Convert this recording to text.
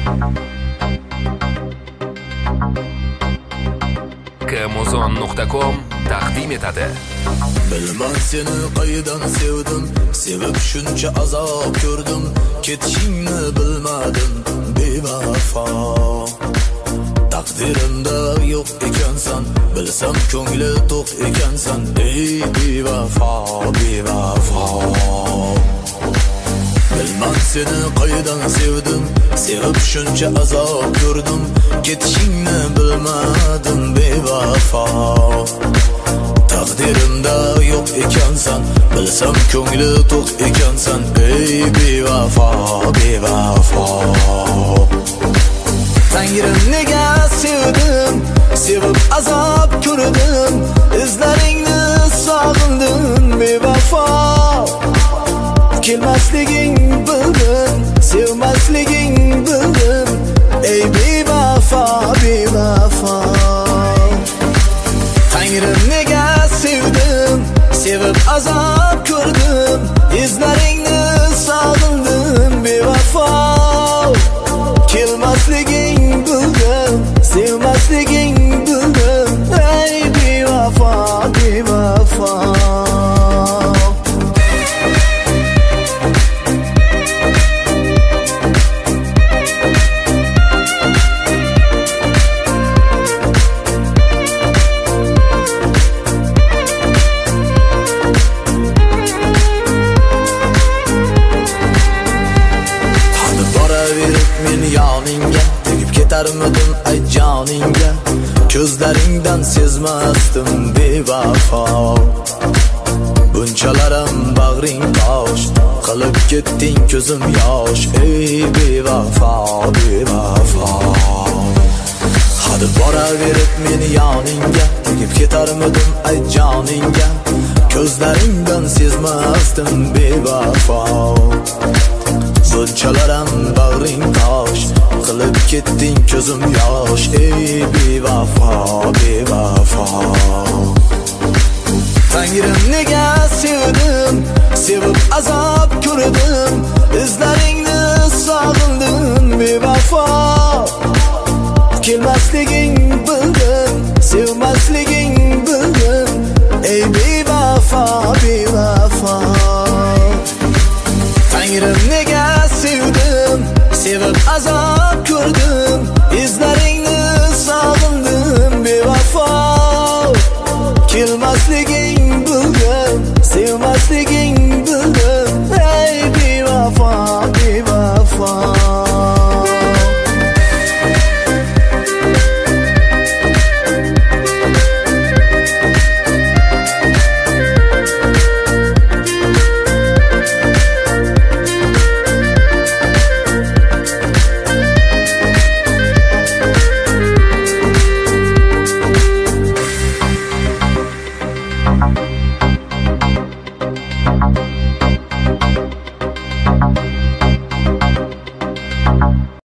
Kmozon.com taqdim etadi. Bilman seni qaydan sevdim, sevib shuncha azob ko'rdim, ketishingni bilmadim bevafo. Taqdirimda yo'q ekansan, bilsam ko'ngli to'q ekansan, ey bevafo, bevafo. Bilman seni qaydan sevdim, sevib shuncha azob ko'rdim, ketishingni bilmadim bevafo. Taqdirimda yo'q ekansan, bilsam ko'ngli to'q ekansan, ey bevafo, bevafo. Tangrim nega sevdim, sevib azob ko'rdim, izlaringni sog'indim bevafo. Kelmasliging bildim, sevmasliging bildim, ey bevafo, bevafo. Tangrim nega sevdim, sevib azob ko'rdim, izlaringni sog'indim bevafo. Kelmasliging bildim, sevmasliging bildim, ey bevafo, bevafo. Ketarmidim ay joningga, ko'zlaringdan sezmasdim bevafo. Bunchalarim bag'ring tosh, qilib ketding ko'zim yosh, ey bevafo, bevafo. Hadi boraverib meni yoningga, tegib ketarmidim ay joningga, ko'zlaringdan sezmasdim bevafo. Bunchalarim bag'ring tosh, qilib ketding ko'zim yosh, ey bevafo, bevafo. Tangrim nega sevdim, sevib azob ko'rdim, izlaringni sog'indim bevafo. Kelmasliging bildim, sevmasliging bildim, ey bevafo, bevafo. Tangrim nega sevdim, sevib azob ko'rdim, izlaringni sog'indim bevafo. Kelmasliging bildim, sevmasliging bildim, ey bevafo, bevafo.